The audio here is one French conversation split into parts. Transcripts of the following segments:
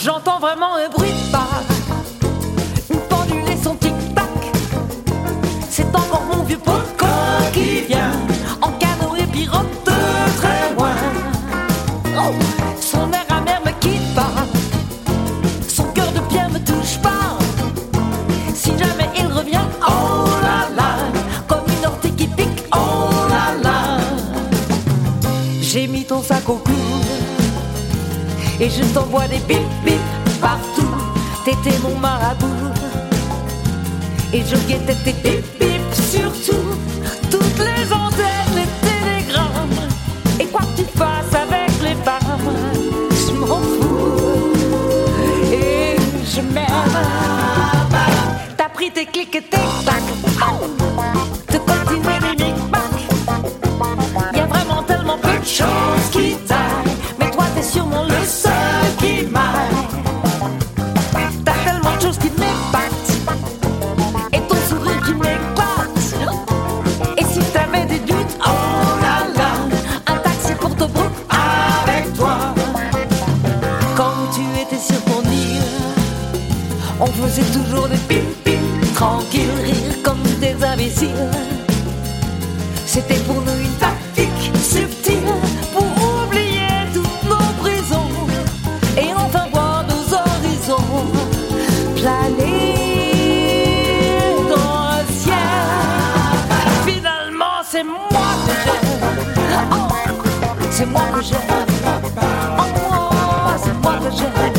J'entends vraiment un bruit de pas, une pendule et son tic-tac. C'est encore mon vieux poco qui vient en canoë pirote de très loin. Oh, son air amer me quitte pas, son cœur de pierre me touche pas. Si jamais il revient, oh là là, comme une ortie qui pique, oh là là. J'ai mis ton sac au cou et je t'envoie des bip bip partout. T'étais mon marabout et je guettais tes bip bip surtout. Toutes les antennes, les télégrammes, et quoi que tu fasses avec les femmes, je m'en fous et je m'aime. T'as pris tes clics et tes tacs, de continuer les micmacs. Y'a vraiment tellement peu de choses qui taillent, mais toi t'es sûrement le seul qui m'aille. T'as tellement de choses qui m'épatent, et ton sourire qui m'éclate. Et si t'avais des doutes, oh là là, un taxi pour Tobruk avec toi. Quand tu étais sur mon île, on faisait toujours des pim-pim, tranquille, rire comme des imbéciles. C'était pour nous une tactique subtile pour oublier toutes nos prisons et enfin voir nos horizons planer dans le ciel. Finalement, c'est moi que j'aime. Oh, c'est moi que j'aime. Oh, c'est moi que j'aime.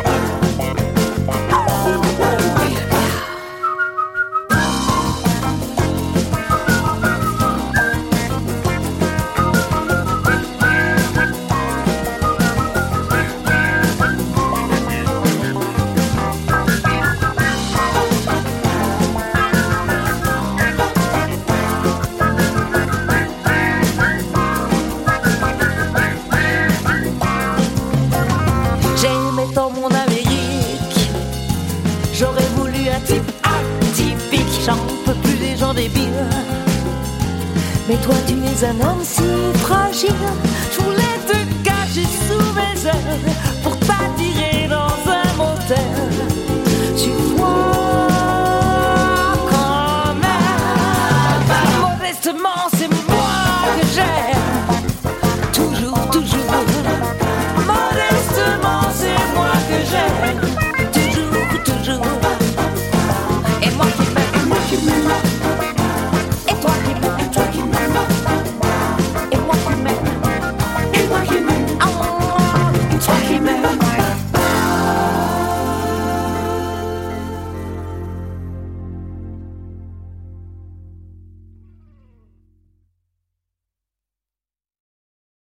J'aimais tant mon Amérique, j'aurais voulu un type atypique. J'en peux plus des gens débiles, mais toi tu es un homme si fragile. Je voulais